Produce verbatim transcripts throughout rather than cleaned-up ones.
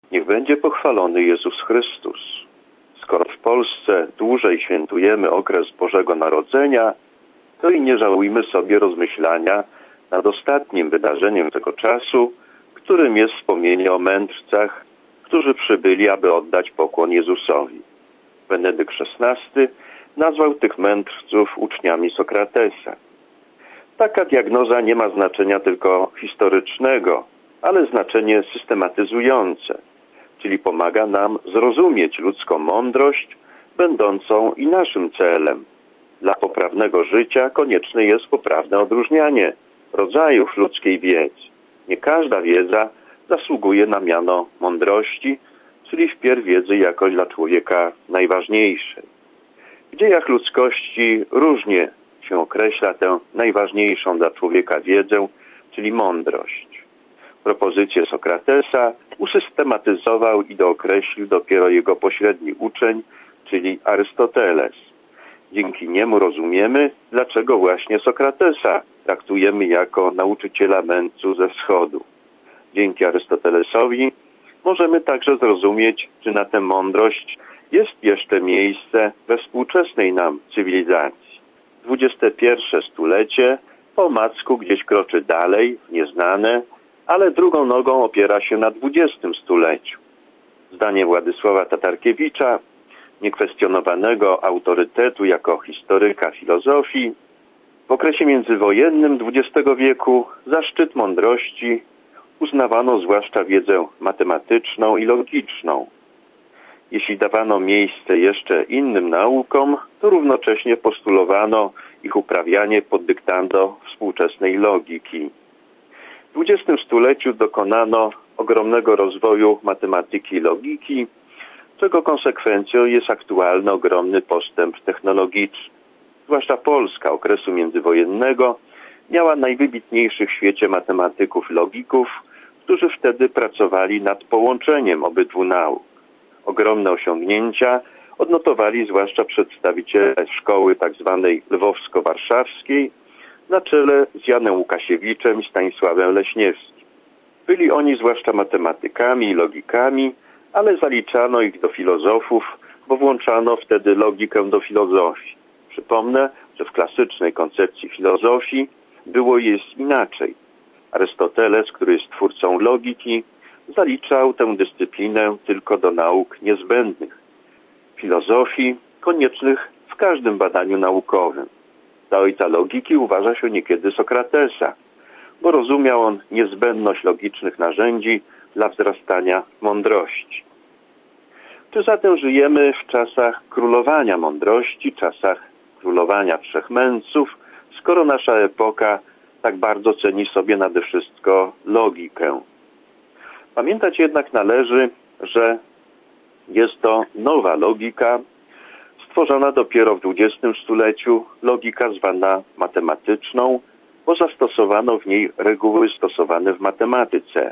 Niech będzie pochwalony Jezus Chrystus. Skoro w Polsce dłużej świętujemy okres Bożego Narodzenia, to i nie żałujmy sobie rozmyślania nad ostatnim wydarzeniem tego czasu, którym jest wspomnienie o mędrcach, którzy przybyli, aby oddać pokłon Jezusowi. Benedykt szesnasty nazwał tych mędrców uczniami Sokratesa. Taka diagnoza nie ma znaczenia tylko historycznego, ale znaczenie systematyzujące, czyli pomaga nam zrozumieć ludzką mądrość, będącą i naszym celem. Dla poprawnego życia konieczne jest poprawne odróżnianie rodzajów ludzkiej wiedzy. Nie każda wiedza zasługuje na miano mądrości, czyli wpierw wiedzy jakoś dla człowieka najważniejszej. W dziejach ludzkości różnie się określa tę najważniejszą dla człowieka wiedzę, czyli mądrość. Propozycję Sokratesa usystematyzował i dookreślił dopiero jego pośredni uczeń, czyli Arystoteles. Dzięki niemu rozumiemy, dlaczego właśnie Sokratesa traktujemy jako nauczyciela mędrców ze wschodu. Dzięki Arystotelesowi możemy także zrozumieć, czy na tę mądrość jest jeszcze miejsce we współczesnej nam cywilizacji. dwudzieste pierwsze stulecie po omacku gdzieś kroczy dalej, w nieznane, ale drugą nogą opiera się na dwudziestym stuleciu. Zdaniem Władysława Tatarkiewicza, niekwestionowanego autorytetu jako historyka filozofii, w okresie międzywojennym dwudziestego wieku za szczyt mądrości uznawano zwłaszcza wiedzę matematyczną i logiczną. Jeśli dawano miejsce jeszcze innym naukom, to równocześnie postulowano ich uprawianie pod dyktando współczesnej logiki. W dwudziestym stuleciu dokonano ogromnego rozwoju matematyki i logiki, czego konsekwencją jest aktualny ogromny postęp technologiczny. Zwłaszcza Polska okresu międzywojennego miała najwybitniejszych w świecie matematyków i logików, którzy wtedy pracowali nad połączeniem obydwu nauk. Ogromne osiągnięcia odnotowali zwłaszcza przedstawiciele szkoły tzw. lwowsko-warszawskiej na czele z Janem Łukasiewiczem i Stanisławem Leśniewskim. Byli oni zwłaszcza matematykami i logikami, ale zaliczano ich do filozofów, bo włączano wtedy logikę do filozofii. Przypomnę, że w klasycznej koncepcji filozofii było jest inaczej. Arystoteles, który jest twórcą logiki, zaliczał tę dyscyplinę tylko do nauk niezbędnych filozofii, koniecznych w każdym badaniu naukowym. Za ojca logiki uważa się niekiedy Sokratesa, bo rozumiał on niezbędność logicznych narzędzi dla wzrastania mądrości. Czy zatem żyjemy w czasach królowania mądrości, czasach królowania wszechmędrców, skoro nasza epoka tak bardzo ceni sobie nade wszystko logikę? Pamiętać jednak należy, że jest to nowa logika, stworzona dopiero w dwudziestym stuleciu, logika zwana matematyczną, bo zastosowano w niej reguły stosowane w matematyce.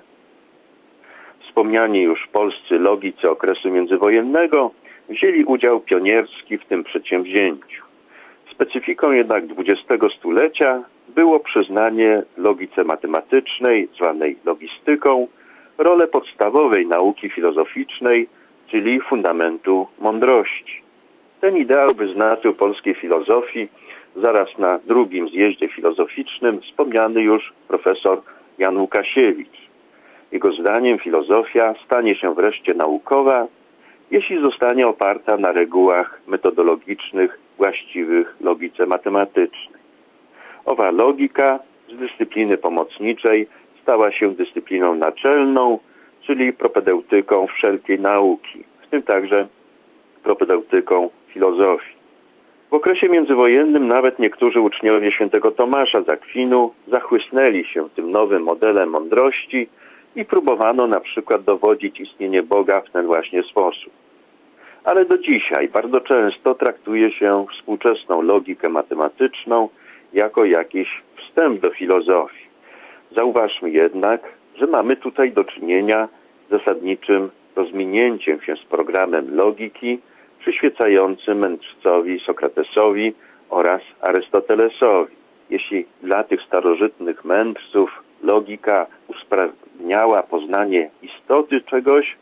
Wspomniani już polscy logicy okresu międzywojennego wzięli udział pionierski w tym przedsięwzięciu. Specyfiką jednak dwudziestego stulecia było przyznanie logice matematycznej, zwanej logistyką, rolę podstawowej nauki filozoficznej, czyli fundamentu mądrości. Ten ideał wyznaczył polskiej filozofii zaraz na drugim zjeździe filozoficznym wspomniany już profesor Jan Łukasiewicz. Jego zdaniem filozofia stanie się wreszcie naukowa, jeśli zostanie oparta na regułach metodologicznych właściwych logice matematycznej. Owa logika z dyscypliny pomocniczej stała się dyscypliną naczelną, czyli propedeutyką wszelkiej nauki, w tym także propedeutyką filozofii. W okresie międzywojennym nawet niektórzy uczniowie świętego Tomasza z Akwinu zachłysnęli się tym nowym modelem mądrości i próbowano na przykład dowodzić istnienie Boga w ten właśnie sposób. Ale do dzisiaj bardzo często traktuje się współczesną logikę matematyczną jako jakiś wstęp do filozofii. Zauważmy jednak, że mamy tutaj do czynienia z zasadniczym rozminięciem się z programem logiki przyświecającym mędrcowi Sokratesowi oraz Arystotelesowi. Jeśli dla tych starożytnych mędrców logika usprawniała poznanie istoty czegoś,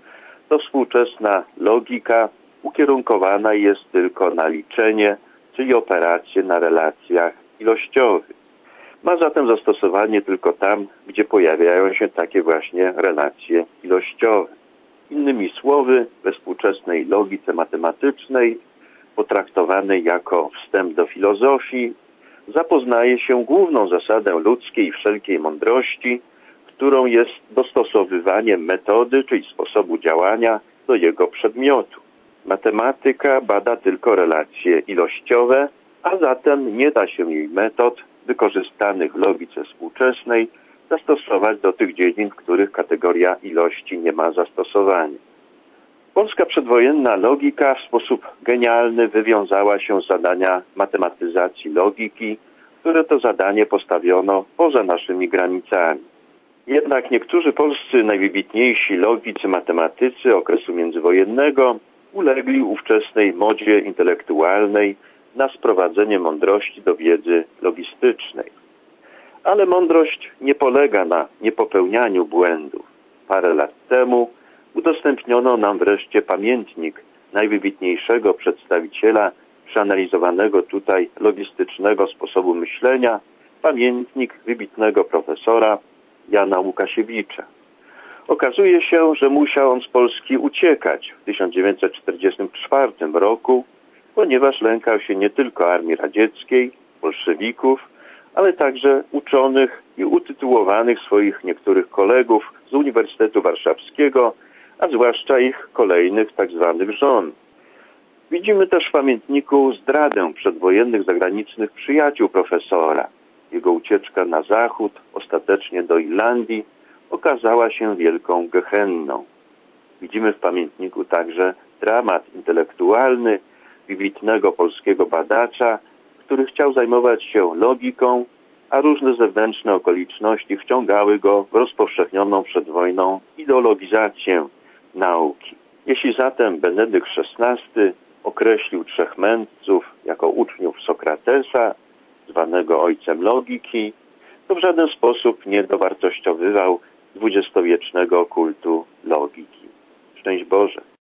to współczesna logika ukierunkowana jest tylko na liczenie, czyli operacje na relacjach ilościowych. Ma zatem zastosowanie tylko tam, gdzie pojawiają się takie właśnie relacje ilościowe. Innymi słowy, we współczesnej logice matematycznej, potraktowanej jako wstęp do filozofii, zapoznaje się główną zasadę ludzkiej i wszelkiej mądrości, którą jest dostosowywanie metody, czyli sposobu działania do jego przedmiotu. Matematyka bada tylko relacje ilościowe, a zatem nie da się jej metod wykorzystanych w logice współczesnej zastosować do tych dziedzin, w których kategoria ilości nie ma zastosowania. Polska przedwojenna logika w sposób genialny wywiązała się z zadania matematyzacji logiki, które to zadanie postawiono poza naszymi granicami. Jednak niektórzy polscy najwybitniejsi logicy matematycy okresu międzywojennego ulegli ówczesnej modzie intelektualnej na sprowadzenie mądrości do wiedzy logistycznej. Ale mądrość nie polega na niepopełnianiu błędów. Parę lat temu udostępniono nam wreszcie pamiętnik najwybitniejszego przedstawiciela przeanalizowanego tutaj logistycznego sposobu myślenia, pamiętnik wybitnego profesora Jana Łukasiewicza. Okazuje się, że musiał on z Polski uciekać w tysiąc dziewięćset czterdziestym czwartym roku, ponieważ lękał się nie tylko armii radzieckiej, bolszewików, ale także uczonych i utytułowanych swoich niektórych kolegów z Uniwersytetu Warszawskiego, a zwłaszcza ich kolejnych tak zwanych żon. Widzimy też w pamiętniku zdradę przedwojennych zagranicznych przyjaciół profesora. Jego ucieczka na zachód, ostatecznie do Irlandii, okazała się wielką gehenną. Widzimy w pamiętniku także dramat intelektualny wybitnego polskiego badacza, który chciał zajmować się logiką, a różne zewnętrzne okoliczności wciągały go w rozpowszechnioną przed wojną ideologizację nauki. Jeśli zatem Benedykt szesnasty określił trzech mędrców jako uczniów Sokratesa, zwanego ojcem logiki, to w żaden sposób nie dowartościowywał dwudziestowiecznego kultu logiki. Szczęść Boże!